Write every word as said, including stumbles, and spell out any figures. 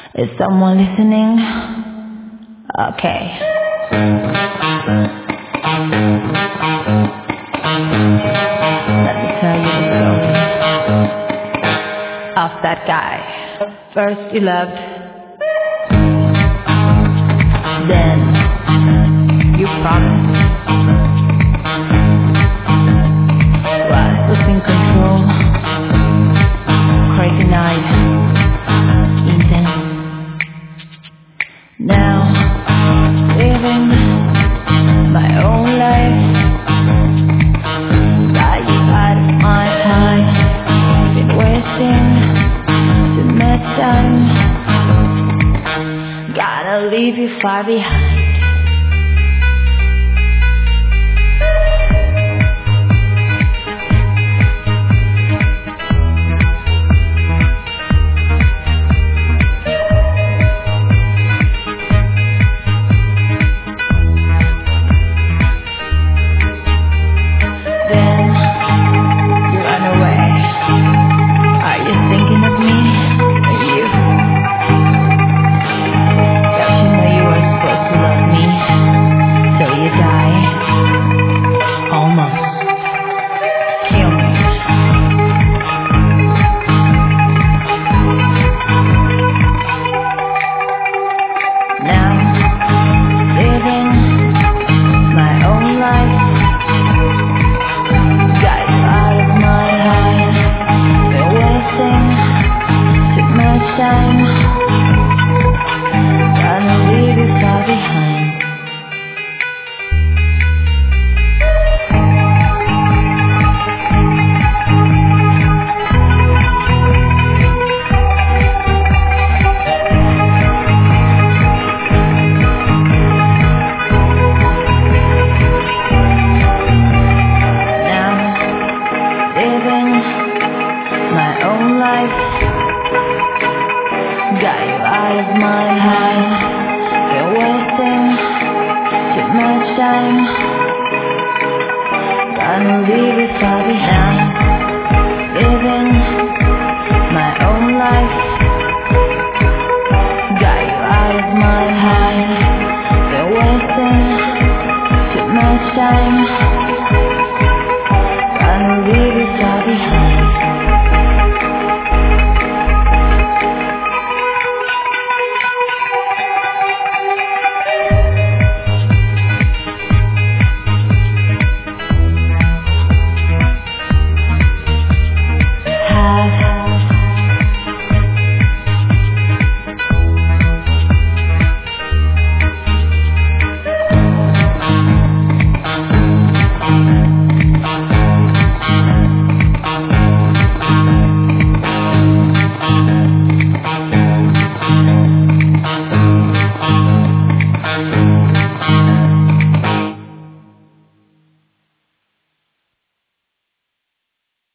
Is someone listening? Okay. Let me tell you the story of that guy. First you loved, then you promised. What was in control? Crazy night, intense. Now, living my own life, got you out of my time. Been wasting too much time. Gotta leave you far behind. My own life got you out of my head.